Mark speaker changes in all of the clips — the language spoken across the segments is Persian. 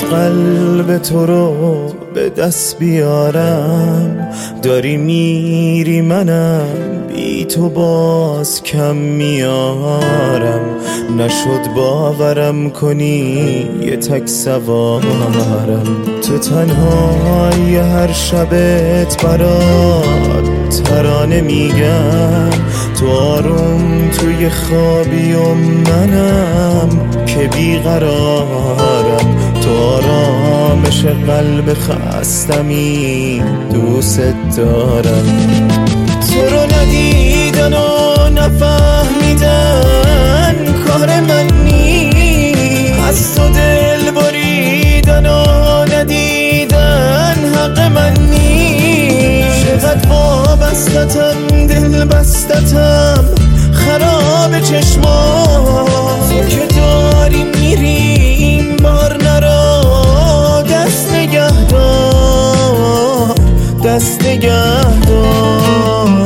Speaker 1: قلب تو رو به دست بیارم، داری میری منم بی تو باز کم میارم. نشد باورم کنی یه تک سوارم، تو تنهای هر شبت برات ترانه میگم. تو آروم توی خوابی و منم که بیقرارم. تو آرامش قلب خستمی دوست دارم. تو رو ندیدن و نفهمیدن کار من نیست، از تو دل بریدن و ندیدن حق من نیست. چقدر وابستتم دل بستتم خراب چشمات، تو که داری میری این بار نرا دست نگه دار، دست نگه دار.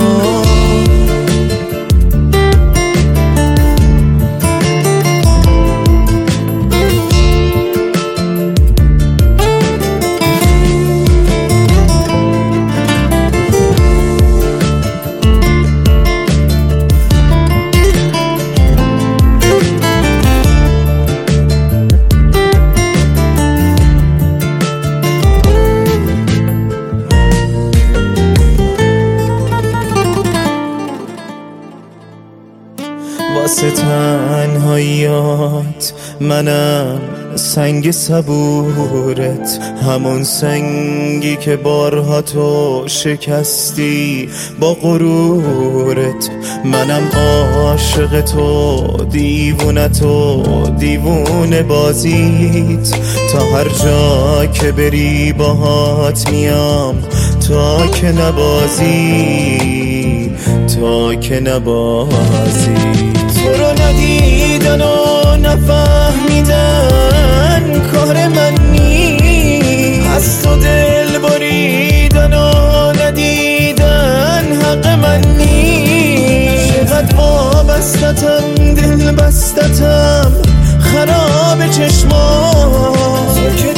Speaker 1: واسه تنهاییات منم سنگ صبورت، همون سنگی که بارها تو شکستی با غرورت. منم عاشق تو دیوونه، تو دیوونه بازیت، تا هر جا که بری باهات میام تا که نبازی، تا که نبازی. تو رو ندیدن و نفهمیدن کار من نیست، از تو دل بریدن و ندیدن حق من نیست. چقدر وابستتم دل بستتم خراب چشمات، تو که